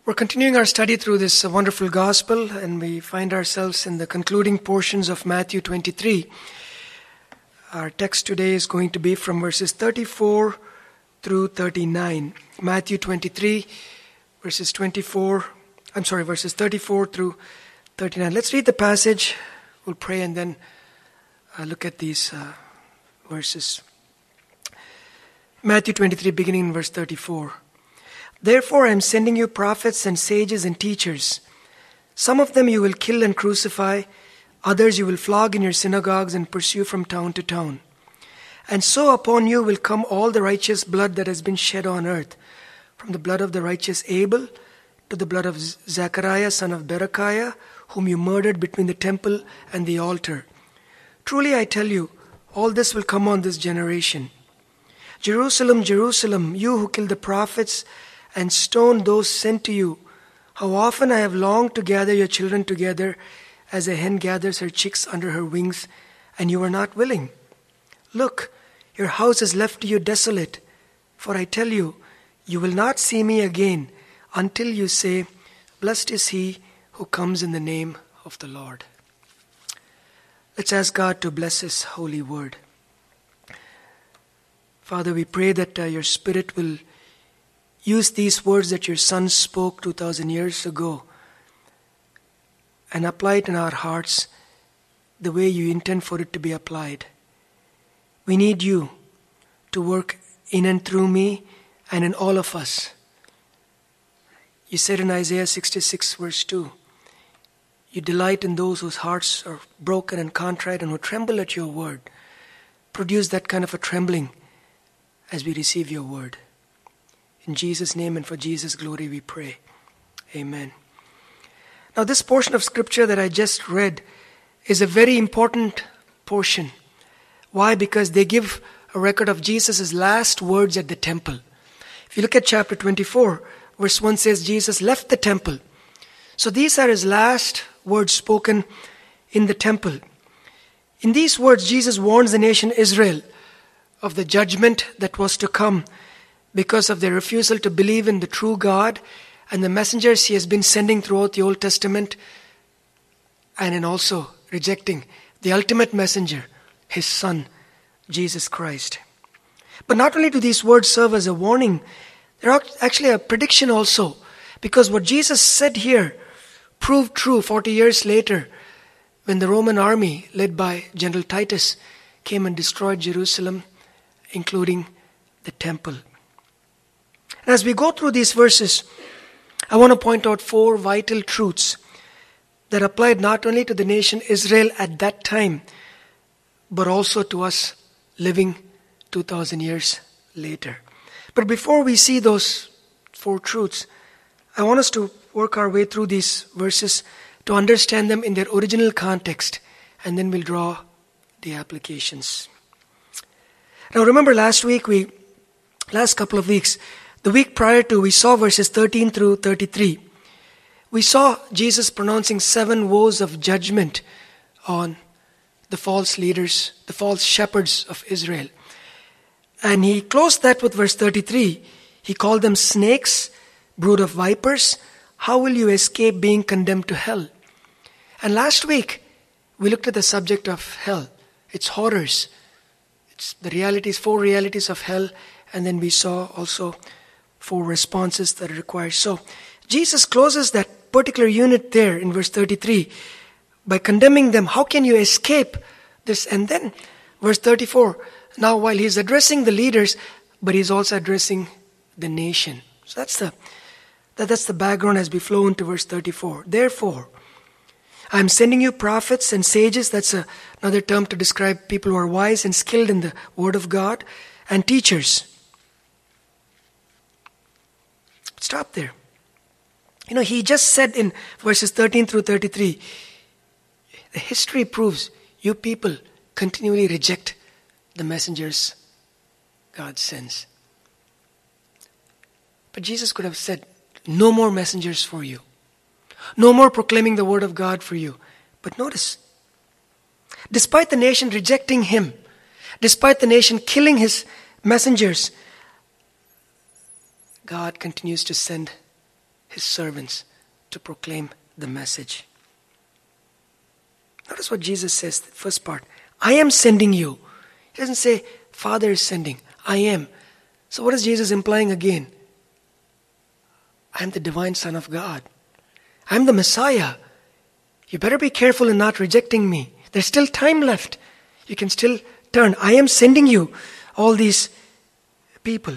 We're continuing our study through this wonderful gospel, and we find ourselves in the concluding portions of Matthew 23. Our text today is going to be from verses 34 through 39. Matthew 23, verses 34 through 39. Let's read the passage, we'll pray, and then look at these verses. Matthew 23, beginning in verse 34. Therefore I am sending you prophets and sages and teachers. Some of them you will kill and crucify, others you will flog in your synagogues and pursue from town to town. And so upon you will come all the righteous blood that has been shed on earth, from the blood of the righteous Abel to the blood of Zechariah son of Berechiah, whom you murdered between the temple and the altar. Truly I tell you, all this will come on this generation. Jerusalem, Jerusalem, you who kill the prophets and stone those sent to you, how often I have longed to gather your children together as a hen gathers her chicks under her wings, and you are not willing. Look, your house is left to you desolate, for I tell you, you will not see me again until you say, blessed is he who comes in the name of the Lord. Let's ask God to bless his holy word. Father, we pray that your Spirit will use these words that your Son spoke 2,000 years ago and apply it in our hearts the way you intend for it to be applied. We need you to work in and through me and in all of us. You said in Isaiah 66 verse 2, you delight in those whose hearts are broken and contrite and who tremble at your word. Produce that kind of a trembling as we receive your word. In Jesus' name and for Jesus' glory we pray. Amen. Now this portion of scripture that I just read is a very important portion. Why? Because they give a record of Jesus' last words at the temple. If you look at chapter 24, verse 1 says Jesus left the temple. So these are his last words spoken in the temple. In these words, Jesus warns the nation Israel of the judgment that was to come because of their refusal to believe in the true God and the messengers he has been sending throughout the Old Testament, and in also rejecting the ultimate messenger, his Son, Jesus Christ. But not only do these words serve as a warning, they're actually a prediction also, because what Jesus said here proved true 40 years later when the Roman army led by General Titus came and destroyed Jerusalem, including the temple. And as we go through these verses, I want to point out 4 vital truths that applied not only to the nation Israel at that time, but also to us living 2,000 years later. But before we see those 4 truths, I want us to work our way through these verses to understand them in their original context, and then we'll draw the applications. Now remember last couple of weeks, the week prior to, we saw verses 13 through 33. We saw Jesus pronouncing 7 woes of judgment on the false leaders, the false shepherds of Israel. And he closed that with verse 33. He called them snakes, brood of vipers. How will you escape being condemned to hell? And last week, we looked at the subject of hell, its horrors, it's the realities, 4 realities of hell, and then we saw also 4 responses that are required. So Jesus closes that particular unit there in verse 33 by condemning them. How can you escape this? And then verse 34, now while he's addressing the leaders, but he's also addressing the nation. So that's the background as we flow into verse 34. Therefore, I'm sending you prophets and sages, that's another term to describe people who are wise and skilled in the word of God, and teachers. Stop there. He just said in verses 13 through 33, the history proves you people continually reject the messengers God sends. But Jesus could have said, no more messengers for you. No more proclaiming the word of God for you. But notice, despite the nation rejecting him, despite the nation killing his messengers, God continues to send his servants to proclaim the message. Notice what Jesus says, the first part. I am sending you. He doesn't say, Father is sending. I am. So what is Jesus implying again? I am the divine Son of God. I am the Messiah. You better be careful in not rejecting me. There's still time left. You can still turn. I am sending you all these people.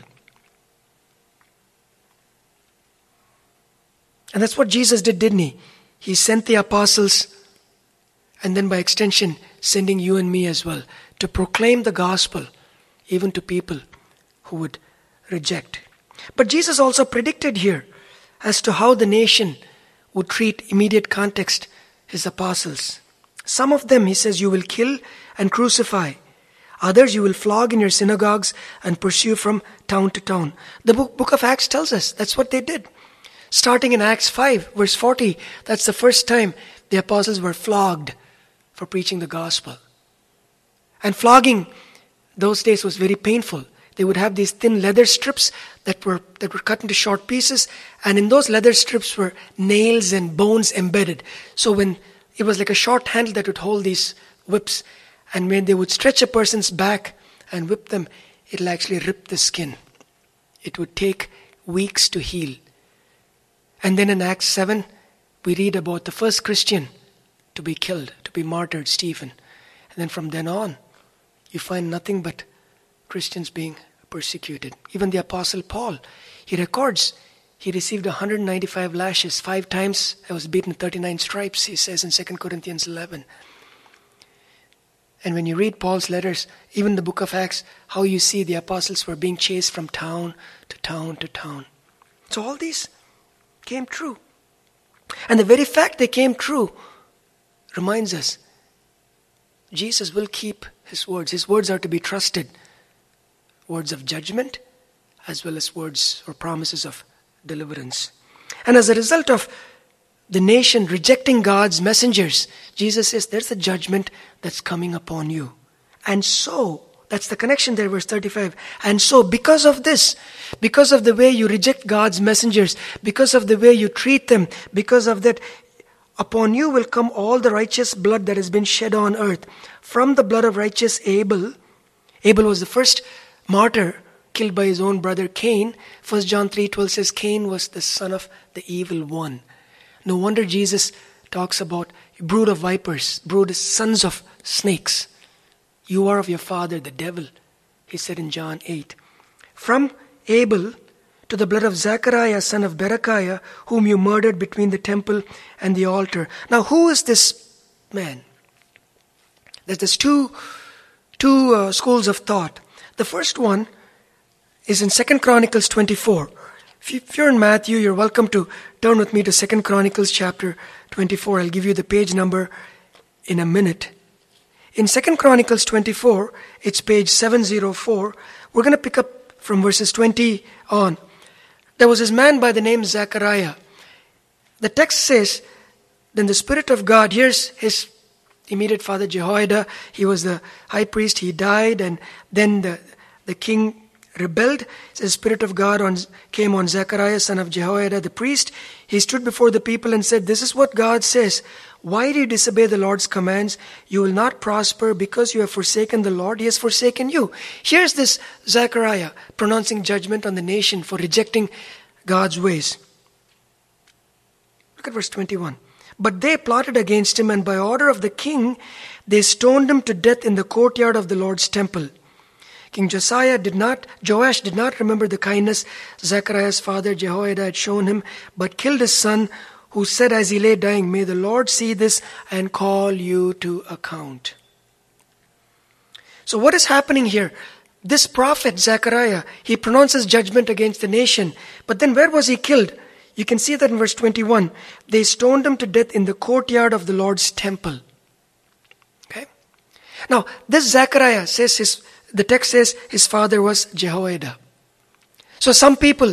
And that's what Jesus did, didn't he? He sent the apostles, and then by extension, sending you and me as well, to proclaim the gospel, even to people who would reject. But Jesus also predicted here as to how the nation would treat, immediate context, his apostles. Some of them, he says, you will kill and crucify. Others you will flog in your synagogues and pursue from town to town. The book of Acts tells us that's what they did. Starting in Acts 5, verse 40, that's the first time the apostles were flogged for preaching the gospel. And flogging those days was very painful. They would have these thin leather strips that were cut into short pieces, and in those leather strips were nails and bones embedded. So when it was like a short handle that would hold these whips, and when they would stretch a person's back and whip them, it'll actually rip the skin. It would take weeks to heal. And then in Acts 7, we read about the first Christian to be killed, to be martyred, Stephen. And then from then on, you find nothing but Christians being persecuted. Even the Apostle Paul, he records, he received 195 lashes. 5 times I was beaten 39 stripes, he says in 2 Corinthians 11. And when you read Paul's letters, even the book of Acts, how you see the apostles were being chased from town to town to town. So all these came true. And the very fact they came true reminds us Jesus will keep his words. His words are to be trusted. Words of judgment as well as words or promises of deliverance. And as a result of the nation rejecting God's messengers, Jesus says there's a judgment that's coming upon you. And so, that's the connection there, verse 35. And so, because of this, because of the way you reject God's messengers, because of the way you treat them, because of that, upon you will come all the righteous blood that has been shed on earth. From the blood of righteous Abel. Abel was the first martyr killed by his own brother Cain. 1 John 3:12 says Cain was the son of the evil one. No wonder Jesus talks about brood of vipers, brood sons of snakes. You are of your father, the devil, he said in John 8. From Abel to the blood of Zechariah, son of Berechiah, whom you murdered between the temple and the altar. Now, who is this man? There's two schools of thought. The first one is in 2 Chronicles 24. If you're in Matthew, you're welcome to turn with me to 2 Chronicles chapter 24. I'll give you the page number in a minute. In 2 Chronicles 24, it's page 704. We're going to pick up from verses 20 on. There was this man by the name Zechariah. The text says, then the Spirit of God, here's his immediate father Jehoiada. He was the high priest. He died, and then the king rebelled. The Spirit of God came on Zechariah, son of Jehoiada, the priest. He stood before the people and said, this is what God says. Why do you disobey the Lord's commands? You will not prosper because you have forsaken the Lord. He has forsaken you. Here's this Zechariah pronouncing judgment on the nation for rejecting God's ways. Look at verse 21. But they plotted against him, and by order of the king, they stoned him to death in the courtyard of the Lord's temple. King Joash did not remember the kindness Zechariah's father Jehoiada had shown him, but killed his son, who said as he lay dying, may the Lord see this and call you to account. So what is happening here? This prophet Zechariah, he pronounces judgment against the nation. But then where was he killed? You can see that in verse 21. They stoned him to death in the courtyard of the Lord's temple. Okay? Now, this Zechariah says the text says his father was Jehoiada. So some people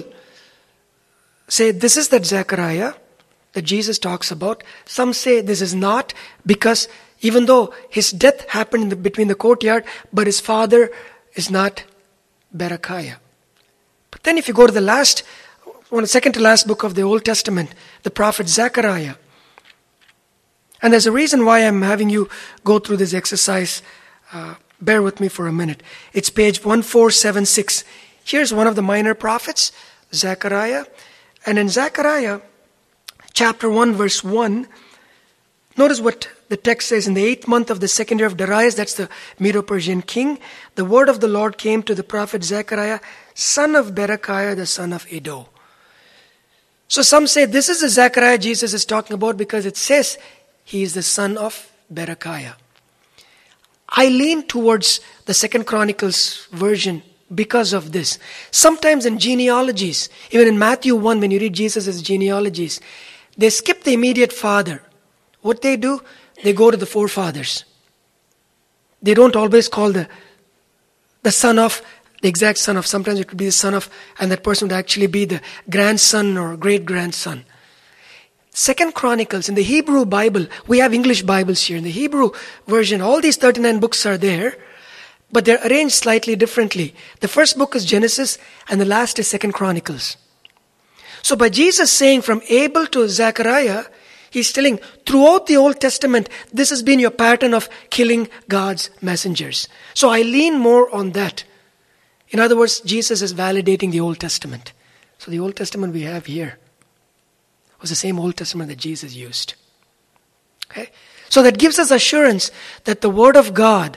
say this is that Zechariah that Jesus talks about. Some say this is not, because even though his death happened between the courtyard, but his father is not Berechiah. But then if you go to the last one of the second to last book of the Old Testament, the prophet Zechariah. And there's a reason why I'm having you go through this exercise. Bear with me for a minute. It's page 1476. Here's one of the minor prophets, Zechariah. And in Zechariah, chapter 1, verse 1, notice what the text says. In the 8th month of the second year of Darius, that's the Medo-Persian king, the word of the Lord came to the prophet Zechariah, son of Berechiah, the son of Iddo. So some say this is the Zechariah Jesus is talking about because it says he is the son of Berechiah. I lean towards the Second Chronicles version because of this. Sometimes in genealogies, even in Matthew 1, when you read Jesus' genealogies, they skip the immediate father. What they do, they go to the forefathers. They don't always call the son of, the exact son of. Sometimes it would be the son of, and that person would actually be the grandson or great-grandson. Second Chronicles, in the Hebrew Bible, we have English Bibles here. In the Hebrew version, all these 39 books are there, but they're arranged slightly differently. The first book is Genesis, and the last is Second Chronicles. So by Jesus saying from Abel to Zechariah, he's telling throughout the Old Testament, this has been your pattern of killing God's messengers. So I lean more on that. In other words, Jesus is validating the Old Testament. So the Old Testament we have here was the same Old Testament that Jesus used. Okay? So that gives us assurance that the Word of God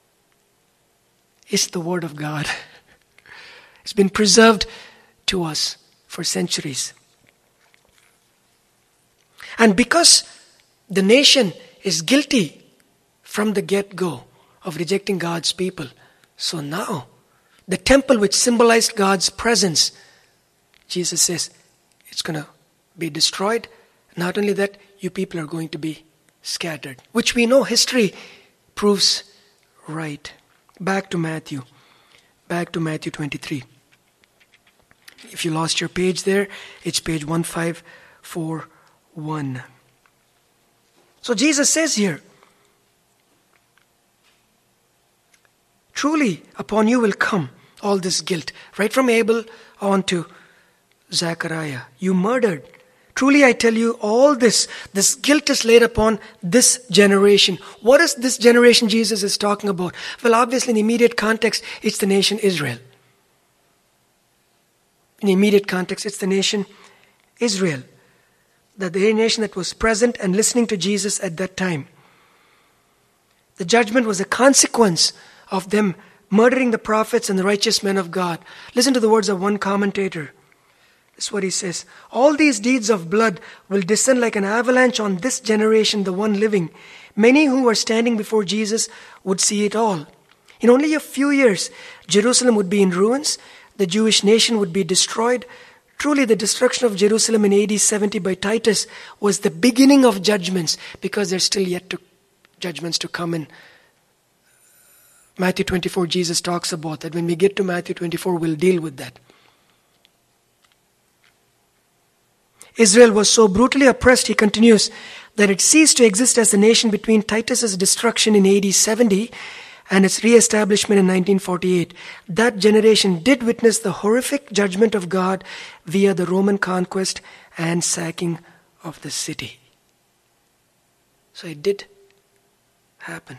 is the Word of God. It's been preserved to us for centuries. And because the nation is guilty from the get-go of rejecting God's people, so now the temple which symbolized God's presence, Jesus says, it's going to be destroyed. Not only that, you people are going to be scattered, which we know history proves right. Back to Matthew 23. If you lost your page there, it's page 1541. So Jesus says here, truly upon you will come all this guilt, right from Abel on to Zechariah. You murdered. Truly I tell you, all this guilt is laid upon this generation. What is this generation Jesus is talking about? Well, obviously in the immediate context, it's the nation Israel. In the immediate context, it's the nation Israel. The nation that was present and listening to Jesus at that time. The judgment was a consequence of them murdering the prophets and the righteous men of God. Listen to the words of one commentator. This is what he says. All these deeds of blood will descend like an avalanche on this generation, the one living. Many who are standing before Jesus would see it all. In only a few years, Jerusalem would be in ruins. The Jewish nation would be destroyed. Truly, the destruction of Jerusalem in AD 70 by Titus was the beginning of judgments, because there's still yet judgments to come in. Matthew 24, Jesus talks about that. When we get to Matthew 24, we'll deal with that. Israel was so brutally oppressed, he continues, that it ceased to exist as a nation between Titus's destruction in AD 70 and its re-establishment in 1948. That generation did witness the horrific judgment of God via the Roman conquest and sacking of the city. So it did happen.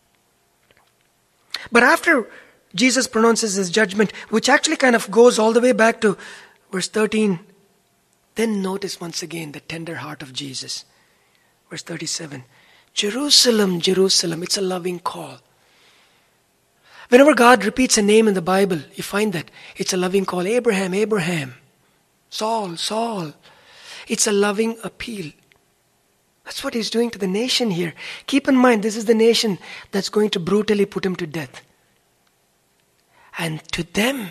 But after Jesus pronounces his judgment, which actually kind of goes all the way back to verse 13, then notice once again the tender heart of Jesus. Verse 37, Jerusalem, Jerusalem, it's a loving call. Whenever God repeats a name in the Bible, you find that it's a loving call. Abraham, Abraham. Saul, Saul. It's a loving appeal. That's what he's doing to the nation here. Keep in mind, this is the nation that's going to brutally put him to death. And to them,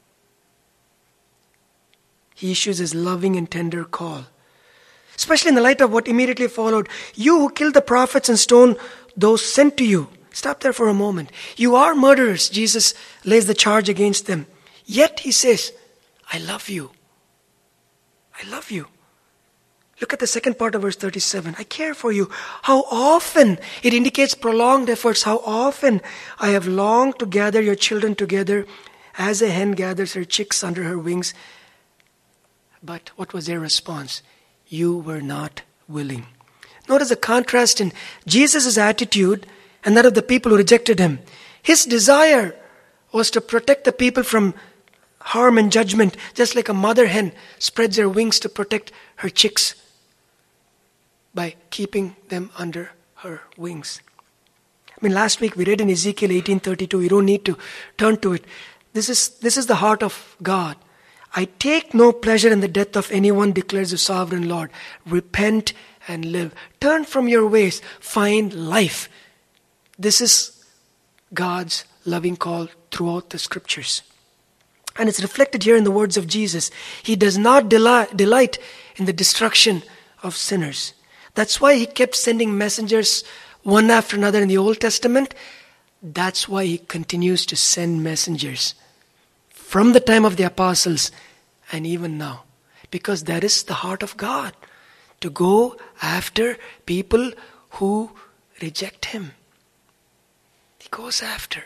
he issues his loving and tender call. Especially in the light of what immediately followed. You who killed the prophets and stoned those sent to you. Stop there for a moment. You are murderers. Jesus lays the charge against them. Yet he says, I love you. I love you. Look at the second part of verse 37. I care for you. How often, it indicates prolonged efforts, how often I have longed to gather your children together as a hen gathers her chicks under her wings, But what was their response? You were not willing. Notice the contrast in Jesus' attitude and that of the people who rejected him. His desire was to protect the people from harm and judgment, just like a mother hen spreads her wings to protect her chicks by keeping them under her wings. Last week we read in Ezekiel 18:32. You don't need to turn to it. This is the heart of God. I take no pleasure in the death of anyone, declares the sovereign Lord. Repent and live. Turn from your ways. Find life. This is God's loving call throughout the scriptures. And it's reflected here in the words of Jesus. He does not delight in the destruction of sinners. That's why he kept sending messengers one after another in the Old Testament. That's why he continues to send messengers from the time of the apostles and even now. Because that is the heart of God. To go after people who reject him. He goes after.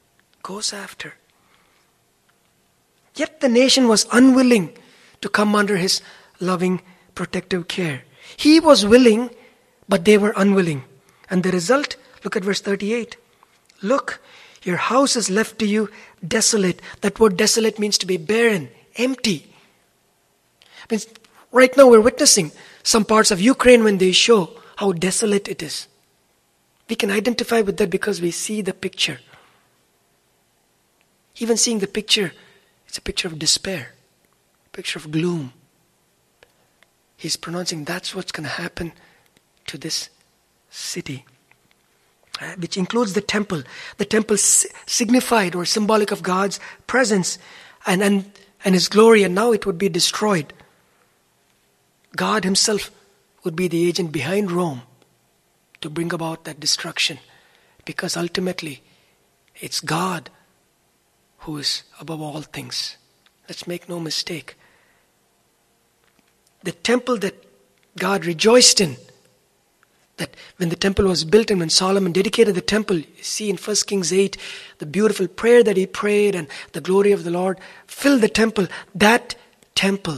Yet the nation was unwilling to come under his loving, protective care. He was willing, but they were unwilling. And the result, look at verse 38. Look, your house is left to you desolate. That word desolate means to be barren, empty. Means right now we're witnessing some parts of Ukraine when they show how desolate it is. We can identify with that because we see the picture. Even seeing the picture, it's a picture of despair, a picture of gloom. He's pronouncing that's what's going to happen to this city, which includes the temple. The temple signified or symbolic of God's presence and his glory, and now it would be destroyed. God himself would be the agent behind Rome to bring about that destruction, because ultimately it's God who is above all things. Let's make no mistake. The temple that God rejoiced in, that when the temple was built and when Solomon dedicated the temple, you see in 1 Kings 8, the beautiful prayer that he prayed and the glory of the Lord filled the temple. That temple,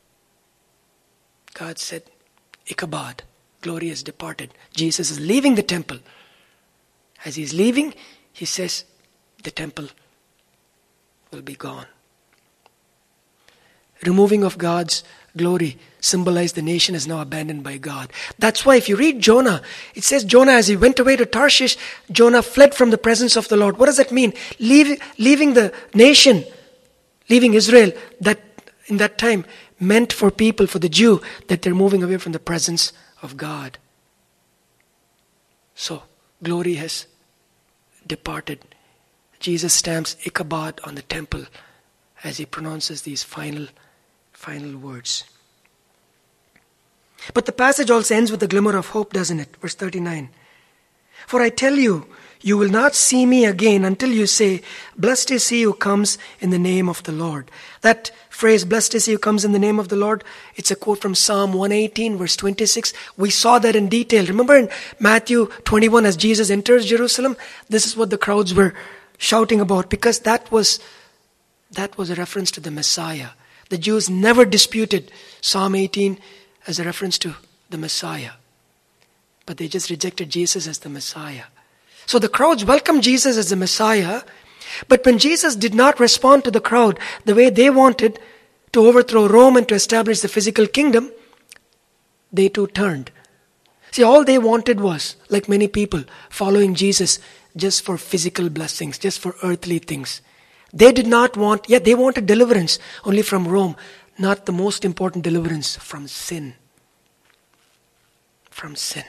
God said, Ichabod, glory has departed. Jesus is leaving the temple. As he's leaving, he says, the temple will be gone. Removing of God's glory symbolized the nation is now abandoned by God. That's why if you read Jonah, it says Jonah, as he went away to Tarshish, Jonah fled from the presence of the Lord. What does that mean? Leaving the nation, leaving Israel, that in that time meant for people, for the Jew, that they're moving away from the presence of God. So, glory has departed. Jesus stamps Ichabod on the temple as he pronounces these final words. But the passage also ends with a glimmer of hope, doesn't it? Verse 39. For I tell you, you will not see me again until you say, blessed is he who comes in the name of the Lord. That phrase, blessed is he who comes in the name of the Lord, it's a quote from Psalm 118, verse 26. We saw that in detail. Remember in Matthew 21, as Jesus enters Jerusalem, this is what the crowds were shouting about, because that was a reference to the Messiah. The Jews never disputed Psalm 18 as a reference to the Messiah. But they just rejected Jesus as the Messiah. So the crowds welcomed Jesus as the Messiah, but when Jesus did not respond to the crowd the way they wanted to overthrow Rome and to establish the physical kingdom, they too turned. See, all they wanted was, like many people, following Jesus just for physical blessings, just for earthly things. They did not want, they wanted deliverance only from Rome, not the most important deliverance, from sin. From sin.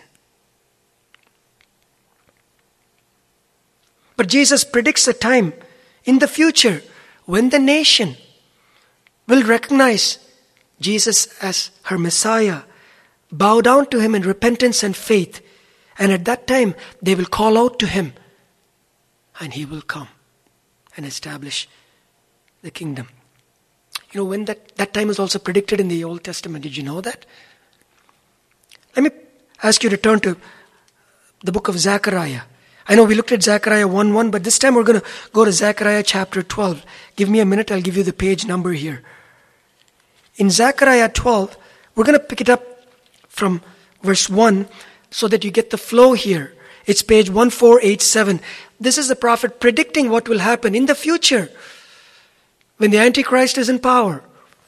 But Jesus predicts a time in the future when the nation will recognize Jesus as her Messiah, bow down to him in repentance and faith, and at that time they will call out to him and he will come and establish the kingdom. You know, when that time is also predicted in the Old Testament. Did you know that? Let me ask you to turn to the book of Zechariah. I know we looked at Zechariah 1:1, but this time we're going to go to Zechariah chapter 12. Give me a minute, I'll give you the page number here. In Zechariah 12, we're going to pick it up from verse 1 so that you get the flow here. It's page 1487. This is the prophet predicting what will happen in the future when the Antichrist is in power.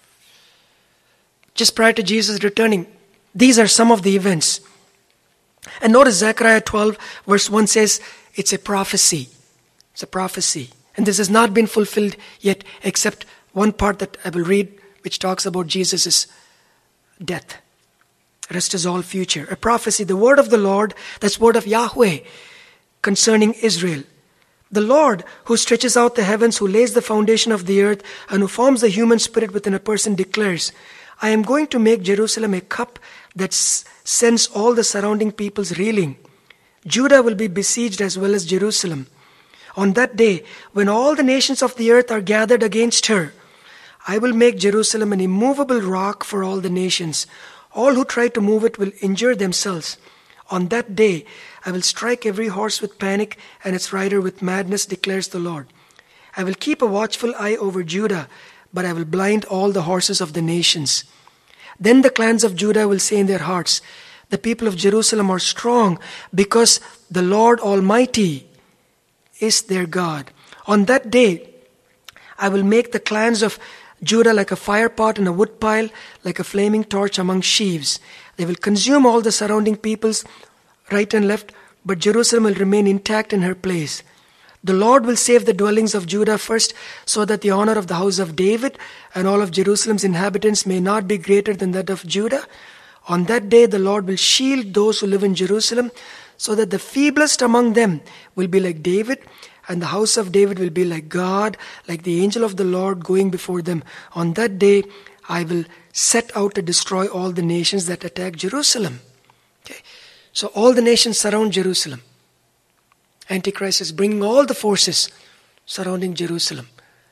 Just prior to Jesus returning, these are some of the events. And notice Zechariah 12 verse 1 says it's a prophecy. It's a prophecy. And this has not been fulfilled yet except one part that I will read which talks about Jesus' death. The rest is all future. A prophecy, the word of the Lord, that's word of Yahweh concerning Israel. The Lord who stretches out the heavens, who lays the foundation of the earth, and who forms the human spirit within a person declares, I am going to make Jerusalem a cup that sends all the surrounding peoples reeling. Judah will be besieged as well as Jerusalem. On that day, when all the nations of the earth are gathered against her, I will make Jerusalem an immovable rock for all the nations. All who try to move it will injure themselves. On that day, I will strike every horse with panic and its rider with madness, declares the Lord. I will keep a watchful eye over Judah, but I will blind all the horses of the nations. Then the clans of Judah will say in their hearts, the people of Jerusalem are strong because the Lord Almighty is their God. On that day, I will make the clans of Judah like a fire pot in a wood pile, like a flaming torch among sheaves. They will consume all the surrounding peoples, right and left, but Jerusalem will remain intact in her place. The Lord will save the dwellings of Judah first, so that the honor of the house of David and all of Jerusalem's inhabitants may not be greater than that of Judah. On that day, the Lord will shield those who live in Jerusalem, so that the feeblest among them will be like David, and the house of David will be like God, like the angel of the Lord going before them. On that day, I will set out to destroy all the nations that attack Jerusalem. Okay. So all the nations surround Jerusalem. Antichrist is bringing all the forces surrounding Jerusalem.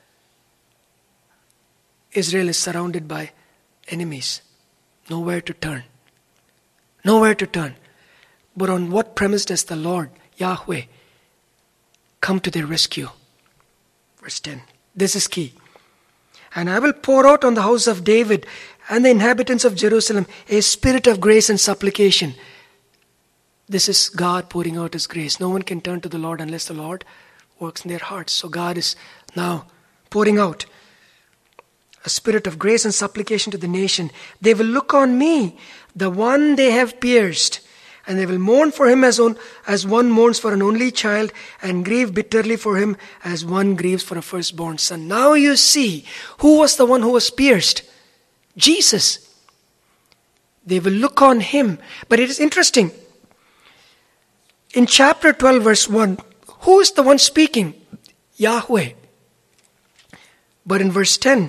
Israel is surrounded by enemies. Nowhere to turn. Nowhere to turn. But on what premise does the Lord, Yahweh, come to their rescue? Verse 10. This is key. And I will pour out on the house of David and the inhabitants of Jerusalem a spirit of grace and supplication. This is God pouring out His grace. No one can turn to the Lord unless the Lord works in their hearts. So God is now pouring out a spirit of grace and supplication to the nation. They will look on me, the one they have pierced, and they will mourn for him as one mourns for an only child, and grieve bitterly for him as one grieves for a firstborn son. Now you see, who was the one who was pierced? Jesus. They will look on him. But it is interesting. In chapter 12 verse 1, who is the one speaking? Yahweh. But in verse 10,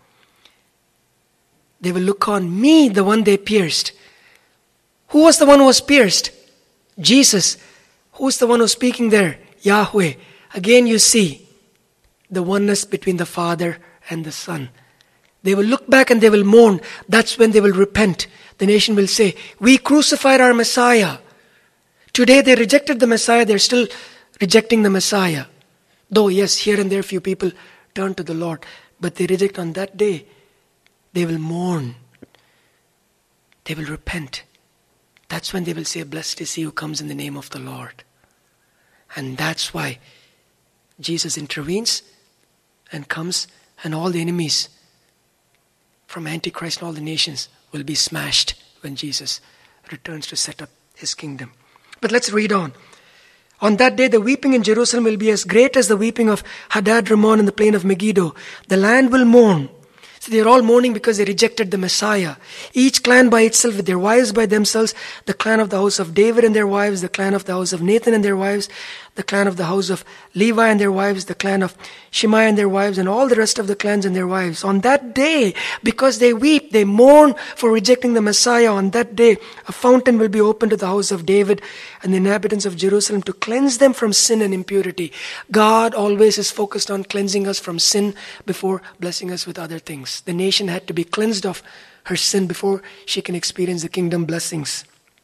they will look on me, the one they pierced. Who was the one who was pierced? Jesus. Who is the one who is speaking there? Yahweh. Again you see the oneness between the Father and the Son. They will look back and they will mourn. That's when they will repent. The nation will say, we crucified our Messiah. Today they rejected the Messiah. They're still rejecting the Messiah. Though yes, here and there few people turn to the Lord. But they reject on that day. They will mourn. They will repent. That's when they will say, blessed is he who comes in the name of the Lord. And that's why Jesus intervenes and comes, and all the enemies from Antichrist and all the nations will be smashed when Jesus returns to set up his kingdom. But let's read on. On that day, the weeping in Jerusalem will be as great as the weeping of Hadad Rimmon in the plain of Megiddo. The land will mourn. So they are all mourning because they rejected the Messiah. Each clan by itself, with their wives by themselves, the clan of the house of David and their wives, the clan of the house of Nathan and their wives, the clan of the house of Levi and their wives, the clan of Shimei and their wives, and all the rest of the clans and their wives. On that day, because they weep, they mourn for rejecting the Messiah. On that day, a fountain will be opened to the house of David and the inhabitants of Jerusalem to cleanse them from sin and impurity. God always is focused on cleansing us from sin before blessing us with other things. The nation had to be cleansed of her sin before she can experience the kingdom blessings.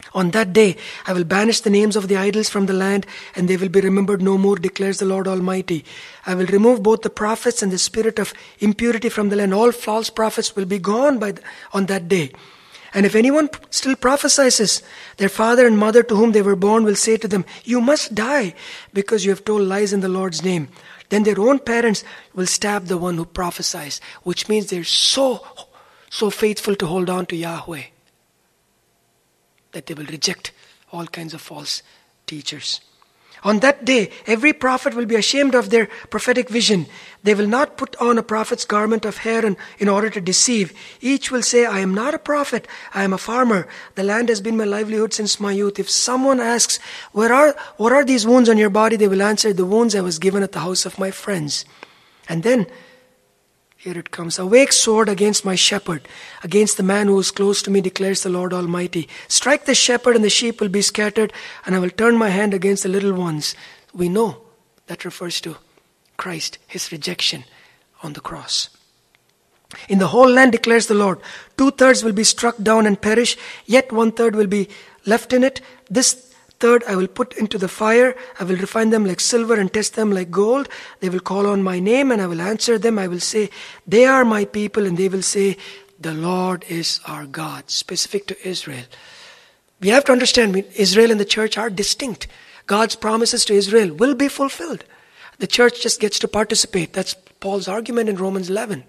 On that day, I will banish the names of the idols from the land, and they will be remembered no more, declares the Lord Almighty. I will remove both the prophets and the spirit of impurity from the land. All false prophets will be gone on that day. And if anyone still prophesies, their father and mother to whom they were born will say to them, "You must die, because you have told lies in the Lord's name." Then their own parents will stab the one who prophesies, which means they're so faithful to hold on to Yahweh that they will reject all kinds of false teachers. On that day, every prophet will be ashamed of their prophetic vision. They will not put on a prophet's garment of hair in order to deceive. Each will say, "I am not a prophet, I am a farmer. The land has been my livelihood since my youth." If someone asks, what are these wounds on your body? They will answer, "The wounds I was given at the house of my friends." And then, here it comes. "Awake, sword, against my shepherd, against the man who is close to me, declares the Lord Almighty. Strike the shepherd and the sheep will be scattered, and I will turn my hand against the little ones." We know that refers to Christ, his rejection on the cross. "In the whole land, declares the Lord, 2/3 will be struck down and perish, yet 1/3 will be left in it. This third I will put into the fire. I will refine them like silver and test them like gold. They will call on my name and I will answer them. I will say, 'They are my people,' and they will say, 'The Lord is our God.'" Specific to Israel. We have to understand, Israel and the church are distinct. God's promises to Israel will be fulfilled. The church just gets to participate. That's Paul's argument in Romans 11.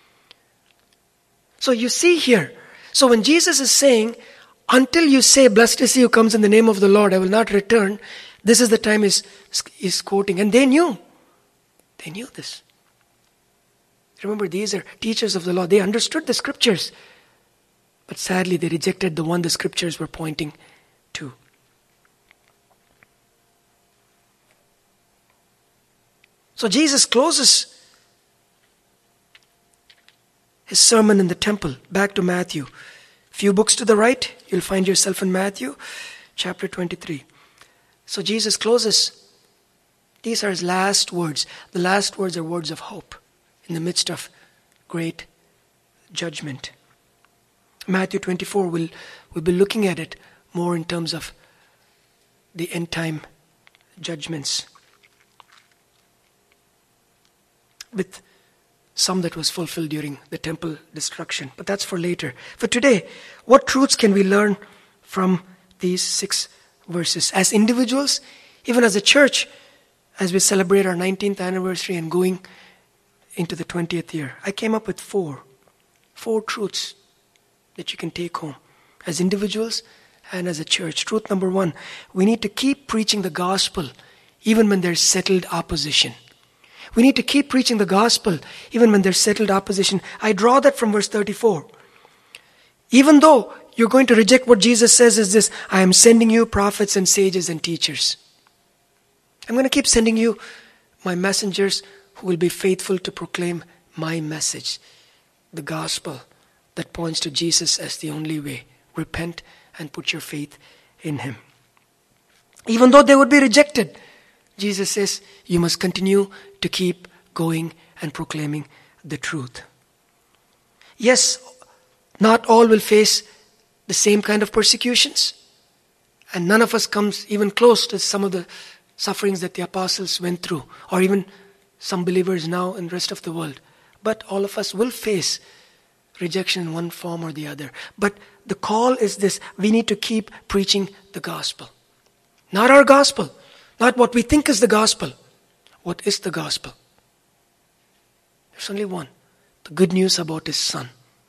So you see here, so when Jesus is saying, until you say, "Blessed is he who comes in the name of the Lord, I will not return," this is the time he's quoting. And they knew. They knew this. Remember, these are teachers of the law. They understood the scriptures. But sadly, they rejected the one the scriptures were pointing to. So Jesus closes his sermon in the temple. Back to Matthew. Few books to the right, you'll find yourself in Matthew chapter 23. So Jesus closes. These are his last words. The last words are words of hope in the midst of great judgment. Matthew 24, we'll be looking at it more in terms of the end time judgments, with some that was fulfilled during the temple destruction. But that's for later. For today, what truths can we learn from these 6 verses? As individuals, even as a church, as we celebrate our 19th anniversary and going into the 20th year, I came up with 4 truths that you can take home as individuals and as a church. Truth number 1, we need to keep preaching the gospel even when there's settled opposition. We need to keep preaching the gospel even when there's settled opposition. I draw that from verse 34. Even though you're going to reject what Jesus says is this, "I am sending you prophets and sages and teachers." I'm going to keep sending you my messengers who will be faithful to proclaim my message, the gospel that points to Jesus as the only way. Repent and put your faith in him. Even though they would be rejected, Jesus says, you must continue to keep going and proclaiming the truth. Yes, not all will face the same kind of persecutions. And none of us comes even close to some of the sufferings that the apostles went through, or even some believers now in the rest of the world. But all of us will face rejection in one form or the other. But the call is this: we need to keep preaching the gospel. Not our gospel, not what we think is the gospel. What is the gospel? There's only one. The good news about his son.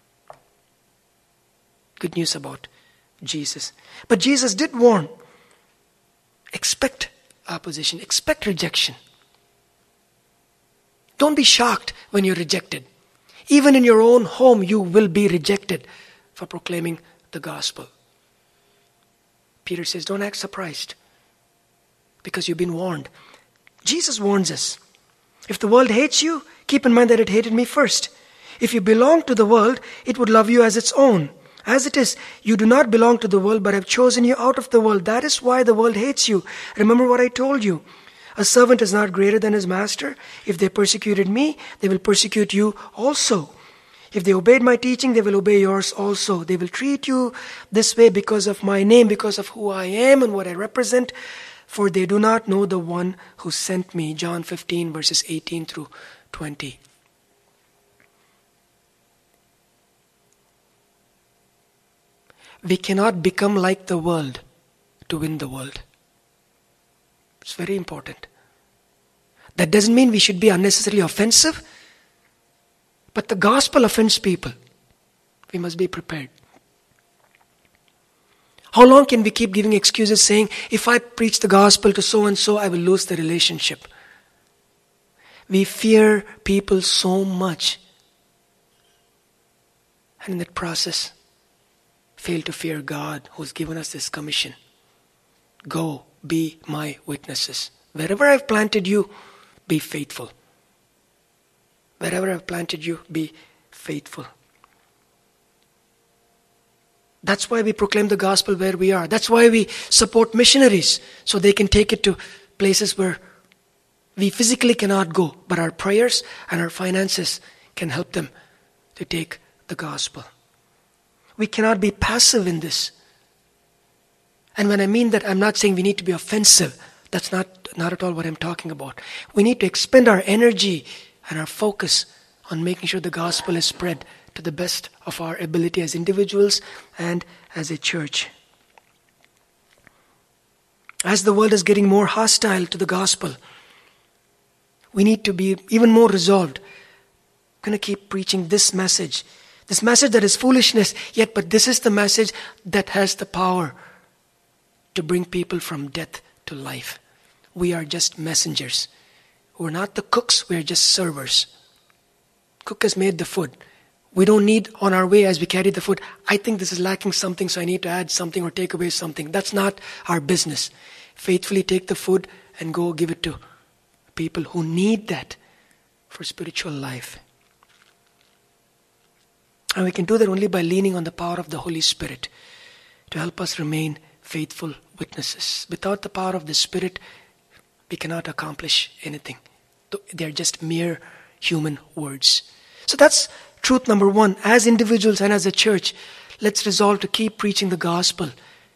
Good news about Jesus. But Jesus did warn. Expect opposition. Expect rejection. Don't be shocked when you're rejected. Even in your own home, you will be rejected for proclaiming the gospel. Peter says, don't act surprised, because you've been warned. Jesus warns us. If the world hates you, keep in mind that it hated me first. If you belong to the world, it would love you as its own. As it is, you do not belong to the world, but have chosen you out of the world. That is why the world hates you. Remember what I told you. A servant is not greater than his master. If they persecuted me, they will persecute you also. If they obeyed my teaching, they will obey yours also. They will treat you this way because of my name, because of who I am and what I represent, for they do not know the one who sent me. John 15 verses 18 through 20. We cannot become like the world to win the world. It's very important. That doesn't mean we should be unnecessarily offensive, but the gospel offends people. We must be prepared. How long can we keep giving excuses saying, if I preach the gospel to so and so, I will lose the relationship? We fear people so much, and in that process, fail to fear God who has given us this commission. Go, be my witnesses. Wherever I've planted you, be faithful. Wherever I've planted you, be faithful. That's why we proclaim the gospel where we are. That's why we support missionaries, so they can take it to places where we physically cannot go, but our prayers and our finances can help them to take the gospel. We cannot be passive in this. And when I mean that, I'm not saying we need to be offensive. That's not at all what I'm talking about. We need to expend our energy and our focus on making sure the gospel is spread to the best of our ability as individuals and as a church. As the world is getting more hostile to the gospel, we need to be even more resolved. I'm going to keep preaching this message that is foolishness, but this is the message that has the power to bring people from death to life. We are just messengers. We're not the cooks, we're just servers. Cook has made the food. We don't need on our way as we carry the food, I think this is lacking something, so I need to add something or take away something. That's not our business. Faithfully take the food and go give it to people who need that for spiritual life. And we can do that only by leaning on the power of the Holy Spirit to help us remain faithful witnesses. Without the power of the Spirit, we cannot accomplish anything. They're just mere human words. So that's truth number one. As individuals and as a church, let's resolve to keep preaching the gospel,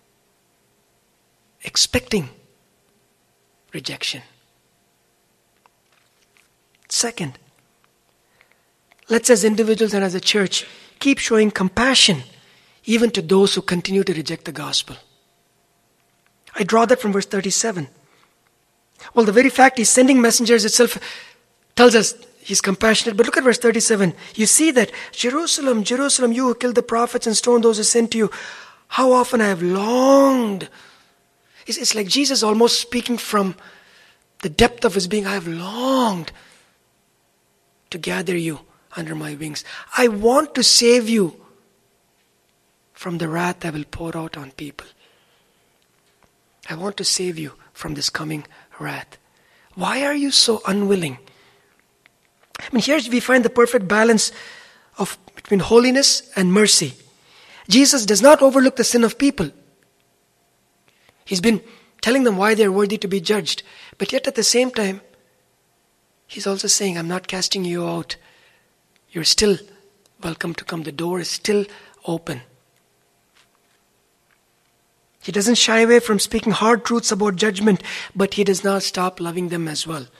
expecting rejection. Second, let's as individuals and as a church keep showing compassion even to those who continue to reject the gospel. I draw that from verse 37. Well, the very fact he's sending messengers itself tells us he's compassionate. But look at verse 37. You see that, Jerusalem, Jerusalem, you who killed the prophets and stoned those who sent to you, how often I have longed. It's like Jesus almost speaking from the depth of his being. I have longed to gather you under my wings. I want to save you from the wrath I will pour out on people. I want to save you from this coming wrath. Why are you so unwilling? Here we find the perfect balance between holiness and mercy. Jesus does not overlook the sin of people. He's been telling them why they're worthy to be judged. But yet at the same time, he's also saying, I'm not casting you out. You're still welcome to come. The door is still open. He doesn't shy away from speaking hard truths about judgment, but he does not stop loving them as well.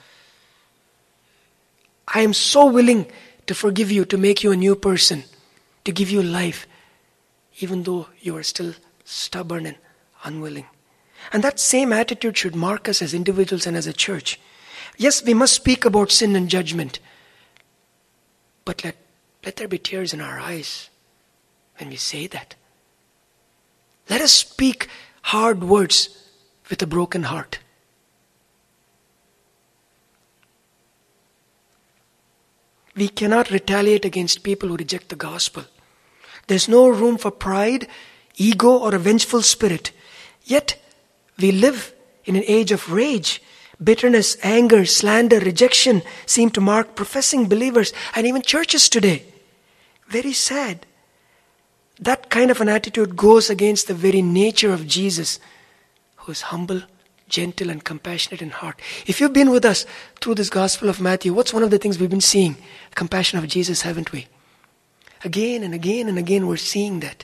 I am so willing to forgive you, to make you a new person, to give you life, even though you are still stubborn and unwilling. And that same attitude should mark us as individuals and as a church. Yes, we must speak about sin and judgment, but let there be tears in our eyes when we say that. Let us speak hard words with a broken heart. We cannot retaliate against people who reject the gospel. There's no room for pride, ego, or a vengeful spirit. Yet, we live in an age of rage. Bitterness, anger, slander, rejection seem to mark professing believers and even churches today. Very sad. That kind of an attitude goes against the very nature of Jesus, who is humble, gentle, and compassionate in heart. If you've been with us through this Gospel of Matthew, what's one of the things we've been seeing? Compassion of Jesus, haven't we? Again and again and again we're seeing that.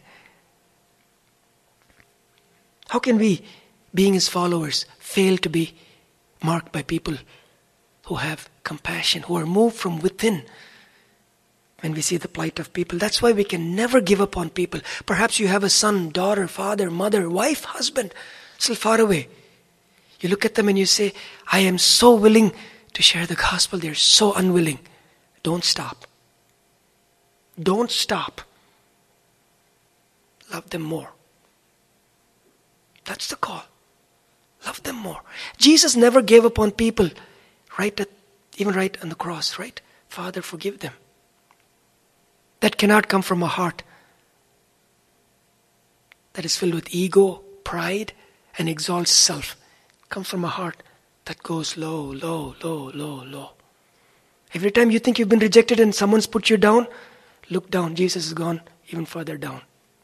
How can we, being His followers, fail to be marked by people who have compassion, who are moved from within when we see the plight of people? That's why we can never give up on people. Perhaps you have a son, daughter, father, mother, wife, husband, still far away. You look at them and you say, I am so willing to share the gospel. They're so unwilling. Don't stop. Don't stop. Love them more. That's the call. Love them more. Jesus never gave up on people even right on the cross, right? Father, forgive them. That cannot come from a heart that is filled with ego, pride, and exalts self. It comes from a heart that goes low, low, low, low, low. Every time you think you've been rejected and someone's put you down, look down. Jesus has gone even further down.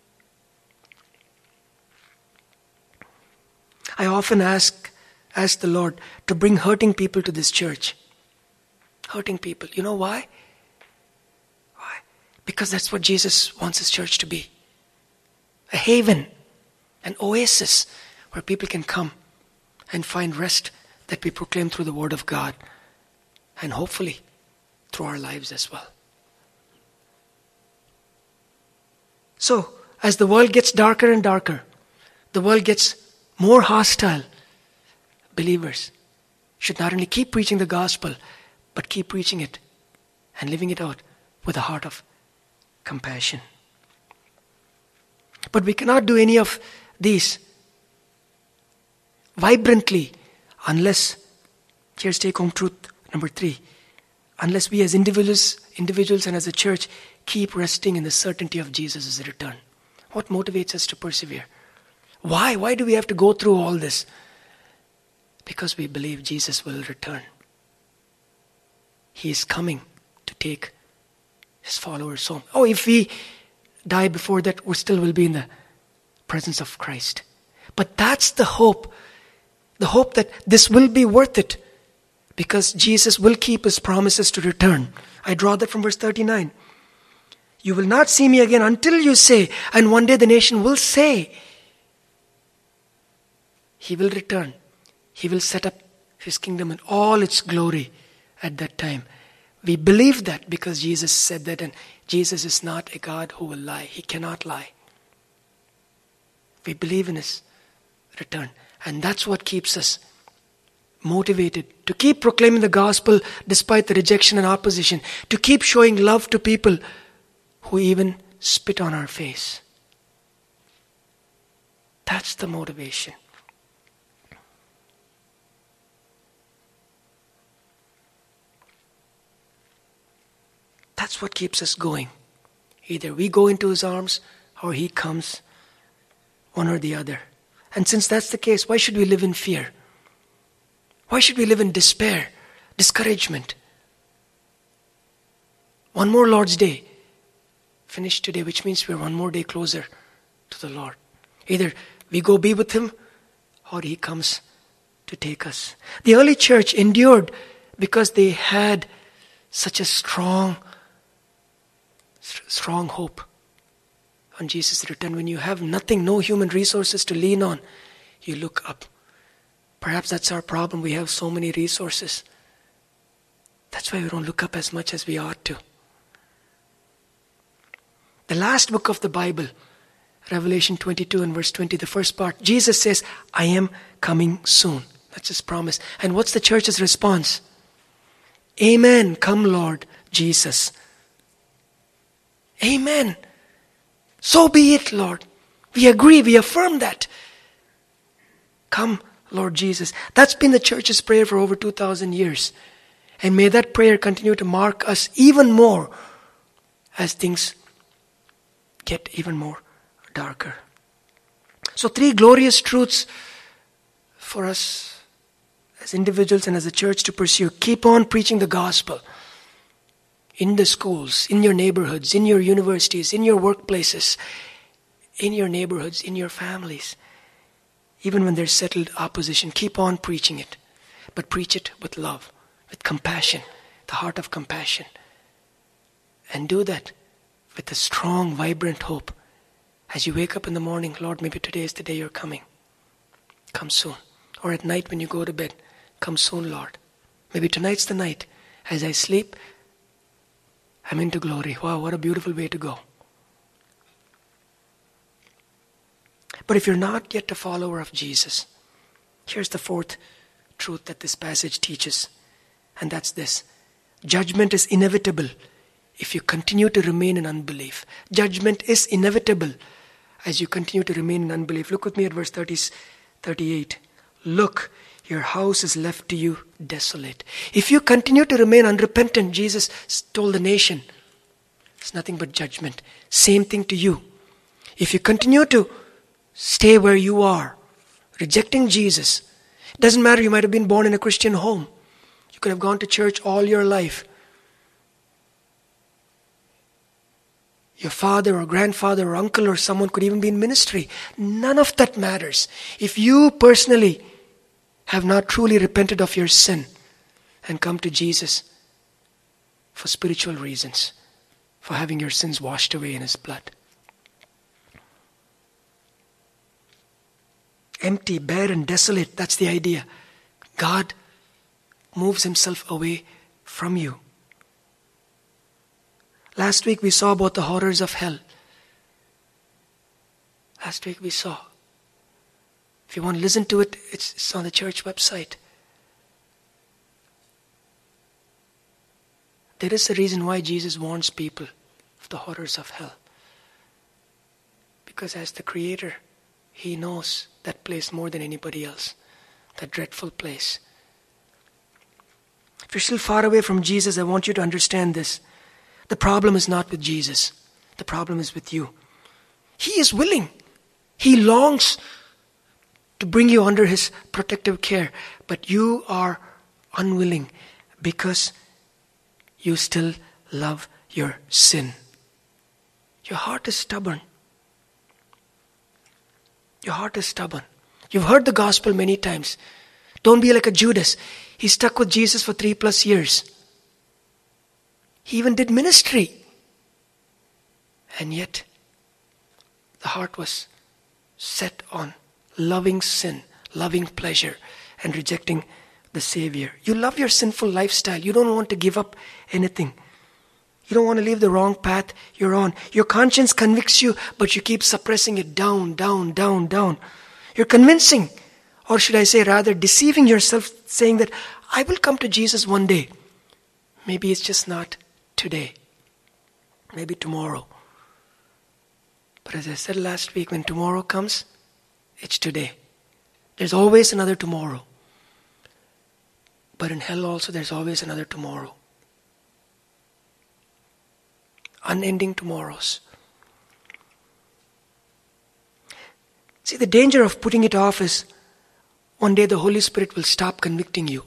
I often ask the Lord to bring hurting people to this church. Hurting people. You know why? Why? Because that's what Jesus wants His church to be. A haven, an oasis where people can come and find rest that we proclaim through the Word of God and hopefully through our lives as well. So, as the world gets darker and darker, the world gets more hostile, believers should not only keep preaching the gospel, but keep preaching it and living it out with a heart of compassion. But we cannot do any of these vibrantly unless, here's take home truth number 3, unless we as individuals and as a church keep resting in the certainty of Jesus' return. What motivates us to persevere? Why? Why do we have to go through all this? Because we believe Jesus will return. He is coming to take His followers home. Oh, if we die before that, we still will be in the presence of Christ. But that's the hope that this will be worth it, because Jesus will keep His promises to return. I draw that from verse 39. You will not see me again until you say, and one day the nation will say, He will return. He will set up His kingdom in all its glory at that time. We believe that because Jesus said that, and Jesus is not a God who will lie. He cannot lie. We believe in His return. And that's what keeps us motivated to keep proclaiming the gospel despite the rejection and opposition, to keep showing love to people who even spit on our face. That's the motivation. That's what keeps us going. Either we go into His arms or He comes, one or the other. And since that's the case, why should we live in fear? Why should we live in despair, discouragement? One more Lord's Day finished today, which means we're one more day closer to the Lord. Either we go be with Him or He comes to take us. The early church endured because they had such a strong hope on Jesus' return. When you have nothing, no human resources to lean on, you look up. Perhaps that's our problem. We have so many resources. That's why we don't look up as much as we ought to. The last book of the Bible, Revelation 22 and verse 20, the first part, Jesus says, I am coming soon. That's His promise. And what's the church's response? Amen. Come, Lord Jesus. Amen. So be it, Lord. We agree, we affirm that. Come, Lord Jesus. That's been the church's prayer for over 2,000 years. And may that prayer continue to mark us even more as things get even more darker. So 3 glorious truths for us as individuals and as a church to pursue. Keep on preaching the gospel in the schools, in your neighborhoods, in your universities, in your workplaces, in your neighborhoods, in your families. Even when there's settled opposition, keep on preaching it. But preach it with love, with compassion, the heart of compassion. And do that with a strong, vibrant hope. As you wake up in the morning, Lord, maybe today is the day you're coming. Come soon. Or at night when you go to bed, come soon, Lord. Maybe tonight's the night. As I sleep, I'm into glory. Wow, what a beautiful way to go. But if you're not yet a follower of Jesus, here's the fourth truth that this passage teaches. And that's this. Judgment is inevitable if you continue to remain in unbelief. Judgment is inevitable as you continue to remain in unbelief. Look with me at verse 38. Look, your house is left to you desolate. If you continue to remain unrepentant, Jesus told the nation, it's nothing but judgment. Same thing to you. If you continue to stay where you are, rejecting Jesus, it doesn't matter, you might have been born in a Christian home. You could have gone to church all your life. Your father or grandfather or uncle or someone could even be in ministry. None of that matters. If you personally have not truly repented of your sin and come to Jesus for spiritual reasons, for having your sins washed away in His blood. Empty, bare and desolate, that's the idea. God moves Himself away from you. Last week we saw about the horrors of hell. Last week we saw. If you want to listen to it, it's on the church website. There is a reason why Jesus warns people of the horrors of hell. Because as the Creator, He knows that place more than anybody else. That dreadful place. If you're still far away from Jesus, I want you to understand this. The problem is not with Jesus. The problem is with you. He is willing. He longs to bring you under His protective care. But you are unwilling because you still love your sin. Your heart is stubborn. Your heart is stubborn. You've heard the gospel many times. Don't be like a Judas. He stuck with Jesus for 3+ years. He even did ministry. And yet, the heart was set on loving sin, loving pleasure, and rejecting the Savior. You love your sinful lifestyle. You don't want to give up anything. You don't want to leave the wrong path you're on. Your conscience convicts you, but you keep suppressing it down. You're convincing, or should I say rather deceiving yourself, saying that I will come to Jesus one day. Maybe it's just not today. Maybe tomorrow. But as I said last week, when tomorrow comes, it's today. There's always another tomorrow. But in hell also there's always another tomorrow. Unending tomorrows. See, the danger of putting it off is one day the Holy Spirit will stop convicting you.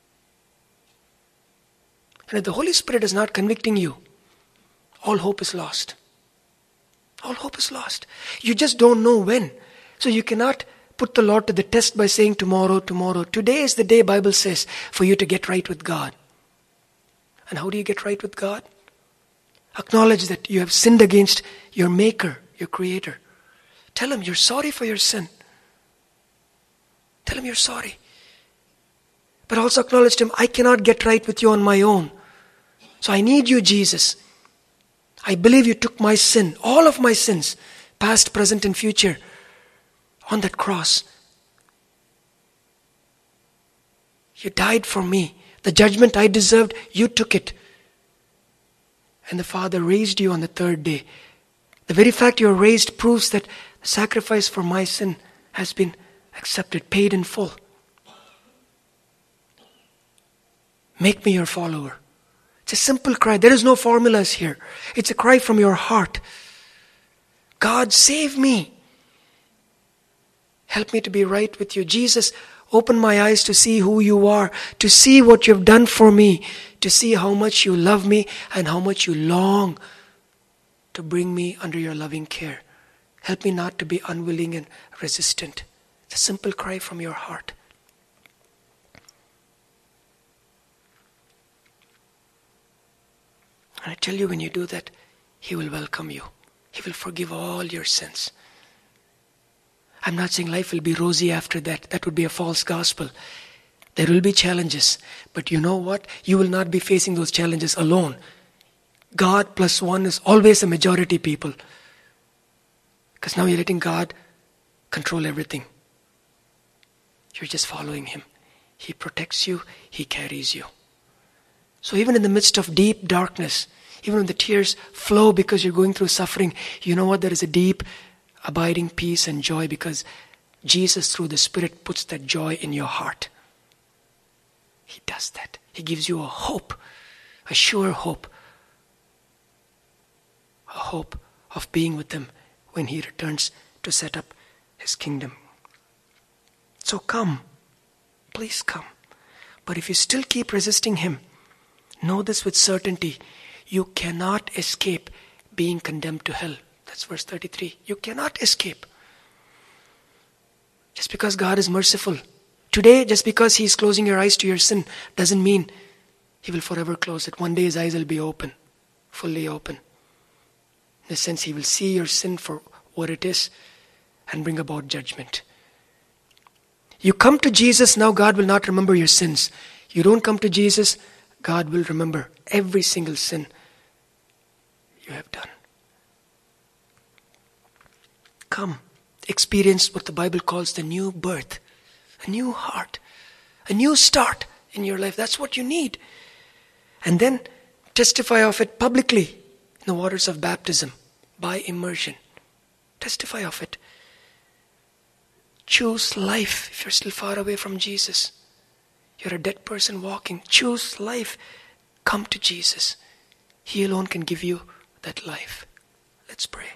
And if the Holy Spirit is not convicting you, all hope is lost. All hope is lost. You just don't know when. So you cannot put the Lord to the test by saying tomorrow. Today is the day, Bible says, for you to get right with God. And how do you get right with God? Acknowledge that you have sinned against your Maker, your Creator. Tell Him you're sorry for your sin. Tell Him you're sorry. But also acknowledge to Him, I cannot get right with you on my own. So I need you, Jesus. I believe you took my sin, all of my sins, past, present, and future, on that cross. You died for me. The judgment I deserved, you took it. And the Father raised you on the third day. The very fact you are raised proves that the sacrifice for my sin has been accepted, paid in full. Make me your follower. It's a simple cry. There is no formulas here. It's a cry from your heart. God, save me. Help me to be right with you. Jesus, open my eyes to see who you are, to see what you have done for me, to see how much you love me and how much you long to bring me under your loving care. Help me not to be unwilling and resistant. It's a simple cry from your heart. And I tell you, when you do that, He will welcome you. He will forgive all your sins. I'm not saying life will be rosy after that. That would be a false gospel. There will be challenges. But you know what? You will not be facing those challenges alone. God plus one is always a majority people. Because now you're letting God control everything. You're just following Him. He protects you. He carries you. So even in the midst of deep darkness, even when the tears flow because you're going through suffering, you know what? There is a deep, abiding peace and joy because Jesus, through the Spirit, puts that joy in your heart. He does that. He gives you a hope, a sure hope. A hope of being with Him when He returns to set up His kingdom. So come. Please come. But if you still keep resisting Him, know this with certainty. You cannot escape being condemned to hell. That's verse 33. You cannot escape. Just because God is merciful. Today, just because He is closing your eyes to your sin, doesn't mean He will forever close it. One day His eyes will be open. Fully open. In the sense He will see your sin for what it is and bring about judgment. You come to Jesus, now God will not remember your sins. You don't come to Jesus, God will remember every single sin you have done. Come, experience what the Bible calls the new birth, a new heart, a new start in your life. That's what you need. And then testify of it publicly in the waters of baptism by immersion. Testify of it. Choose life if you're still far away from Jesus. You're a dead person walking. Choose life. Come to Jesus. He alone can give you that life. Let's pray.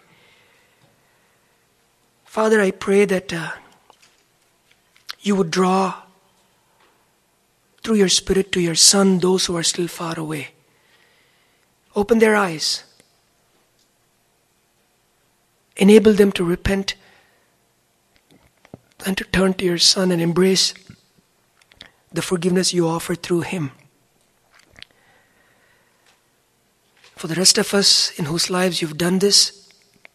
Father, I pray that you would draw through your Spirit to your Son those who are still far away. Open their eyes. Enable them to repent and to turn to your Son and embrace the forgiveness you offer through Him. For the rest of us in whose lives you've done this,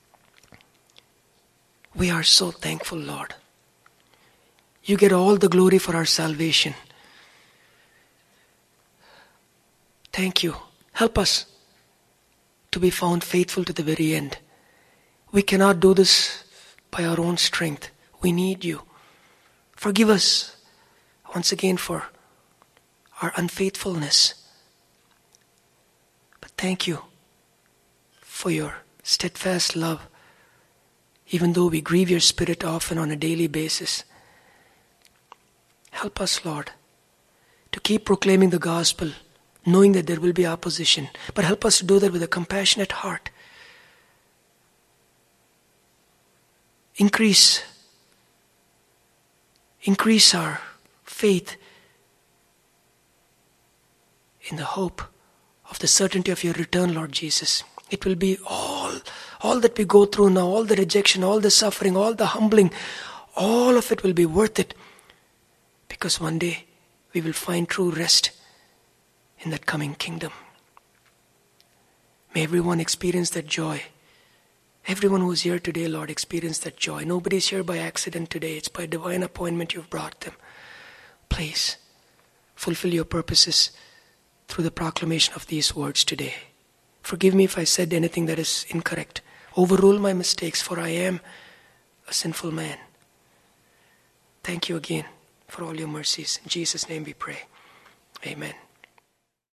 we are so thankful, Lord. You get all the glory for our salvation. Thank you. Help us to be found faithful to the very end. We cannot do this by our own strength. We need you. Forgive us once again for our unfaithfulness. But thank you for your steadfast love, even though we grieve your Spirit often on a daily basis. Help us, Lord, to keep proclaiming the gospel, knowing that there will be opposition. But help us to do that with a compassionate heart. Increase our faith in the hope of the certainty of your return, Lord Jesus. It will be all that we go through now, all the rejection, all the suffering, all the humbling, all of it will be worth it. Because one day we will find true rest in that coming kingdom. May everyone experience that joy. Everyone who is here today, Lord, experience that joy. Nobody's here by accident today. It's by divine appointment you've brought them. Please, fulfill your purposes through the proclamation of these words today. Forgive me if I said anything that is incorrect. Overrule my mistakes, for I am a sinful man. Thank you again for all your mercies. In Jesus' name we pray. Amen.